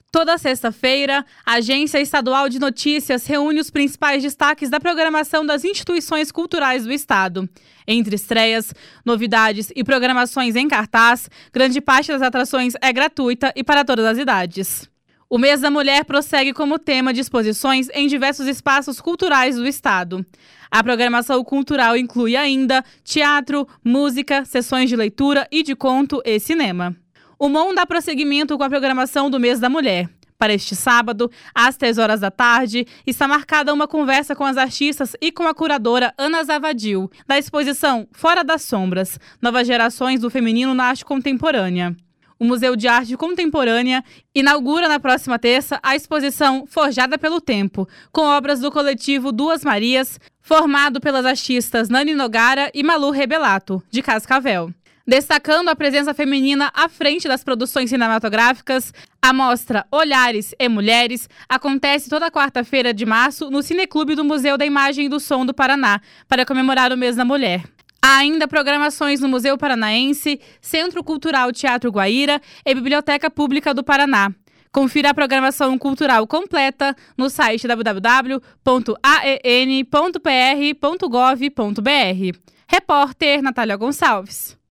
Toda sexta-feira, a Agência Estadual de Notícias reúne os principais destaques da programação das instituições culturais do Estado. Entre estreias, novidades e programações em cartaz, grande parte das atrações é gratuita e para todas as idades. O Mês da Mulher prossegue como tema de exposições em diversos espaços culturais do Estado. A programação cultural inclui ainda teatro, música, sessões de leitura e de conto e cinema. O MON dá prosseguimento com a programação do Mês da Mulher. Para este sábado, às 3 horas da tarde, está marcada uma conversa com as artistas e com a curadora Ana Zavadil, da exposição Fora das Sombras, Novas Gerações do Feminino na Arte Contemporânea. O Museu de Arte Contemporânea inaugura na próxima terça a exposição Forjada pelo Tempo, com obras do coletivo Duas Marias, formado pelas artistas Nani Nogara e Malu Rebelato, de Cascavel. Destacando a presença feminina à frente das produções cinematográficas, a mostra Olhares e Mulheres acontece toda quarta-feira de março no Cineclube do Museu da Imagem e do Som do Paraná, para comemorar o Mês da Mulher. Há ainda programações no Museu Paranaense, Centro Cultural Teatro Guaíra e Biblioteca Pública do Paraná. Confira a programação cultural completa no site www.aen.pr.gov.br. Repórter Natália Gonçalves.